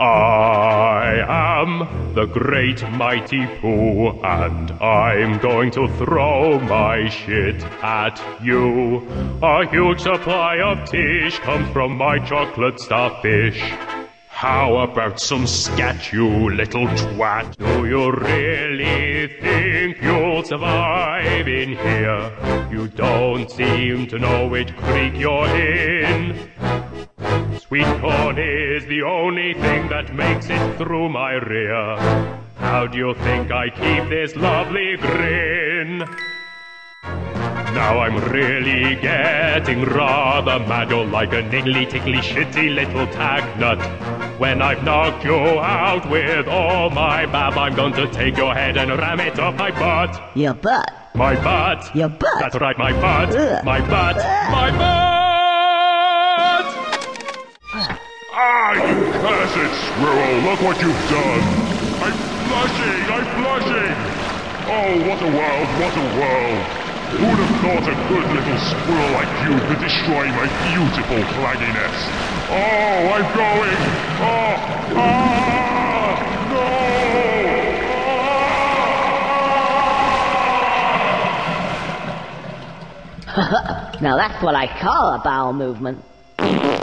I am the great mighty Pooh, and I'm going to throw my shit at you. A huge supply of tish comes from my chocolate starfish. How about some scat, you little twat? Do you really think you'll survive in here? You don't seem to know which creek you're in. Sweet corn is the only thing that makes it through my rear. How do you think I keep this lovely grin? Now I'm really getting rather mad. You're like a niggly, tickly, shitty little tag nut. When I've knocked you out with all my bab, I'm going to take your head and ram it up my butt. Your butt? My butt. Your butt? That's right, my butt. Ugh. My butt. My butt! Ah, you cursed squirrel, look what you've done. I'm blushing. Oh, what a world, what a world. Who'd have thought a good little squirrel like you could destroy my beautiful flagginess? Oh, I'm going. Oh, no! Now that's what I call a bowel movement.